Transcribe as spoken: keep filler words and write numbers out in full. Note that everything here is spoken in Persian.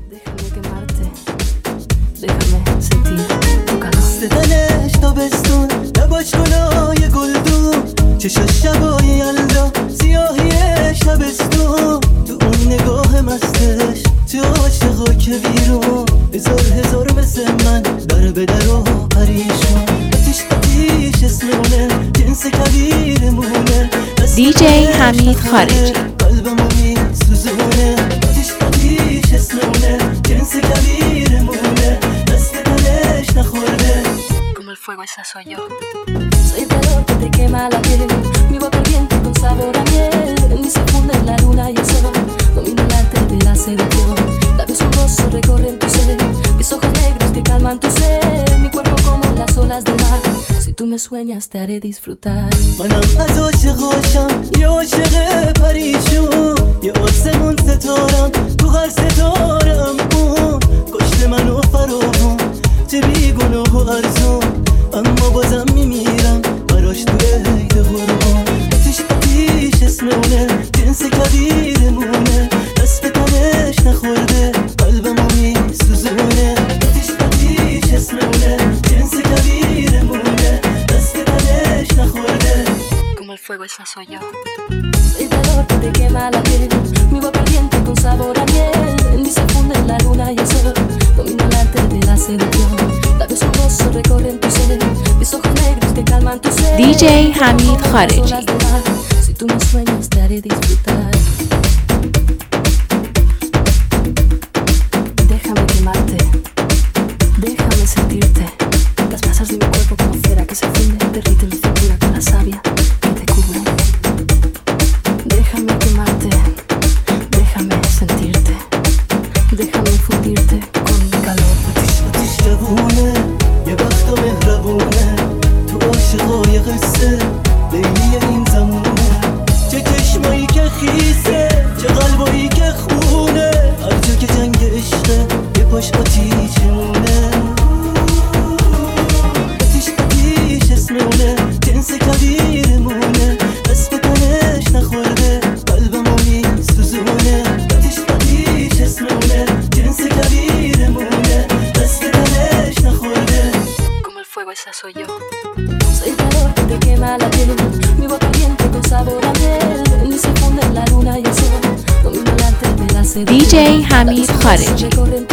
Déjame quemarte, déjame sentir tu calor. صدنش تابستون لباش گلای گلدون چشاش شبای یلدا سیاهی شبستون تو اون نگاه مستش تو عاشقا که بیرون هزار هزار مثل من در به در و پریشون آتیش آتیش اسمونه جنس کبیرمونه دی جی حمید خارجی قلبمو میسوزونه آتیش آتیش اسمونه جنس کبیرمونه دست دلش نخورده Como el fuego, esa soy yo. Soy el calor que te quema la piel, mi boca ardiente con sabor a miel. En mí se funden la luna y el sol, domino el arte de la seducción. Labios jugosos recorren tu ser, mis ojos negros que calman tu ser. Mi cuerpo como las olas del mar, si tú me sueñas te haré disfrutar. منم از عاشقاشم یه عاشق پریشون یه آسمون ستارم تو هر ستارم اون کشت منو فراوون چه بیگناه و ارزون اما بازم میمیرم براش تو عید قربان آتیش آتیش اسمونه جنس کبیرمونه دست به تنش نخورده قلبمو میسوزونه آتیش آتیش اسمونه جنس کبیرمونه دست به تنش نخورده Como el fuego, esa soy yo. Soy el calor que te quema la piel, mi boca ardiente con sabor a miel. En mí se funden la luna y el sol, domino el arte de la seducción. Labios jugosos recorren tu ser, mis ojos negros que calman tu ser. دی جی حمید خارجی Si tú me sueñas te haré disfrutar. Déjame quemarte, déjame sentirte. Las masas de mi cuerpo como cera que se funde, derrite mi cintura con la savia que te cubre. Déjame quemarte, déjame sentirte. Déjame fundirte con mi calor. آتیش آتیش جوونه یه وقتا مهربونه تو عاشقای قصه لیلی این زمونه چه چشمایی که خیسه چه قلبایی که خونه هر جا که جنگ عشقه یه پاش آتیشونه آتیش آتیش اسمونه جنس کبیرمونه دست به تنش نخورده قلبمو میسوزونه آتیش آتیش اسمونه جنس کبیرمونه دست به تنش نخورده Como el fuego, esa soy yo. Soy el calor que te quema la piel, mi boca ardiente con sabor a miel. En mí se funden la luna y el sol, domino el arte de la seducción. دی جی حمید خارجی Recorren